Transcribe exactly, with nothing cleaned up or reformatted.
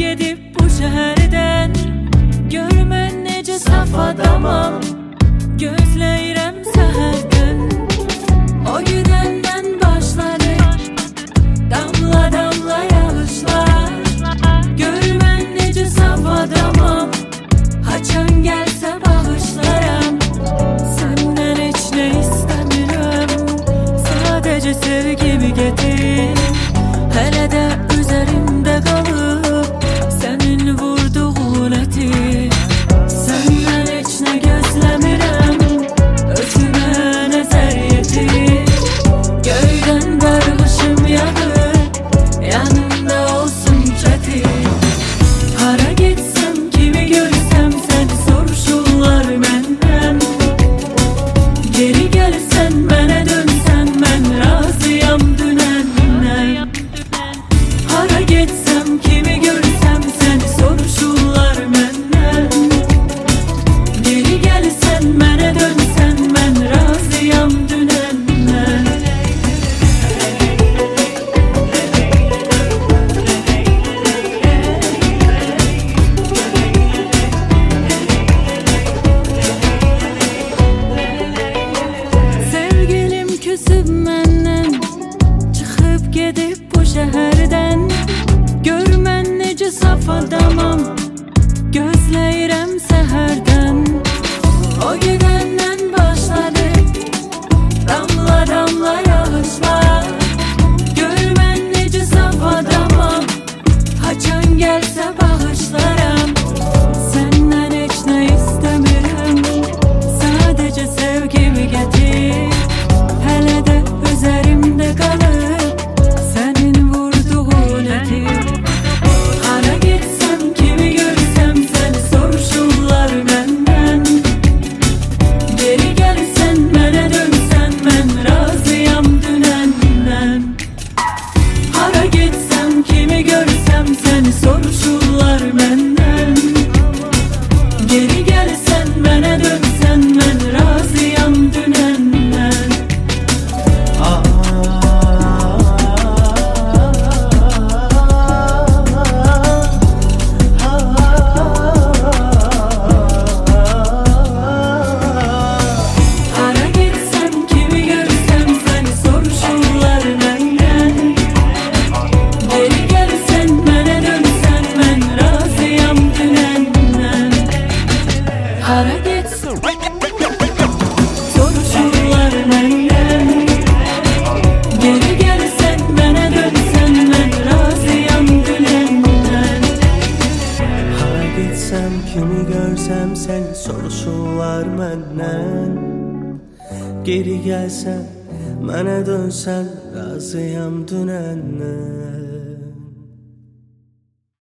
gedib bu şəhərdən. Görmən necə saf adamam, gözləyirəm səhərdən. O gedəndən başladı damla damla yağışlar. Görmən necə saf adamam, haçan gəlsə bağışlaram. Səndən heç nə istəmirəm, sadəcə sevgimi getir. Hələ də üzərimdə qalıb sənin vurduğun ətir. Səndən heç nə gözləmirəm, özümə nəzər yetir. Göydən qarğışım yağır, yanımda olsun çətir. Hara getsəm, kimi görsəm səni soruşurlar məndən. Geri gəlsən, mənə dönsən, mən razıyam dünəndən. Hara getsəm, kimi görsəm səni soruşurlar məndən. Geri gəlsən, mənə dönsən, mən razıyam dünəndən. Sevgilim küsüb məndən, çıxıb gedib bu şəhərdən. Görmən necə saf adamam, gözləyirəm səhərdən. O gedəndən başladı damla damla yağışlar. Görmən necə saf adamam, haçan gəlsə bağışlaram. Səndən heç nə istəmirəm, sadəcə sevgimi getir. Hələ də üzərimdə qalıb sənin vurduğun ətir. Hara getsəm, kimi görsəm səni soruşurlar məndən. Geri gəlsən, mənə dönsən, mən razıyam dünəndən. Hara getsəm, kimi görsəm səni soruşurlar məndən. Geri gəlsən, mənə dönsən, mən razıyam dünəndən. Hara getsəm, kimi görsəm səni soruşurlar məndən. Geri gəlsən, mənə dönsən, mən razıyam dünəndən. Hara getsəm, soruşurlar məndən. Geri gəlsən, mənə dönsən, mən razıyam dünəndən. Hara getsəm, kimi görsəm səni soruşurlar məndən. Geri gəlsən, mənə dönsən, razıyam dünəndən.